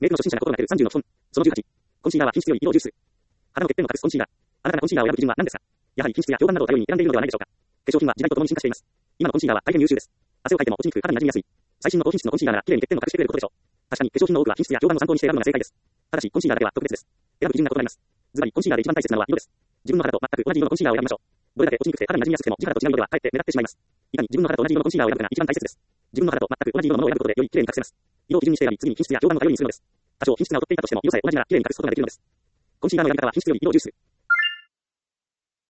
メイクの初心者が心がける30の基本。その18。コンシーラーは品質良い色を重視する。肌の欠点を隠すコンシーラー。あなたがコンシーラーを選ぶ基準は何ですか？やはり品質や評判などを頼りに選んでいるのではないでしょうか。化粧品は時代とともに進化しています。今のコンシーラーは大変優秀です。汗をかいても落ちにくく肌に馴染みやすい。最新の高品質のコンシーラーなら綺麗に欠点を隠してくれることでしょう。確かに化粧品の多くは品質や評判を参考にして選ぶのが正解です。ただしコンシーラーだけは特別です。選ぶ基準が異なります。ズバリコンシーラーで一番大切なのは色です。自分の肌と全く同じ色のコンシーラーを選びましょう。どれだけ落ちにくくて肌に馴染みやすくても地肌と違う色ではかえって目立ってしまいます。いかに自分の肌と同じ色のコンシーラーを選ぶかが一番大切です。自分の肌と全く同じ色のものを選ぶことでより綺麗に隠せます。色を基準にして選び、次に品質や評判を頼りにするのです。多少品質が劣っていたとしても色さえ同じなら綺麗に隠すことができるのです。コンシーラーのやり方は品質より色を重視する。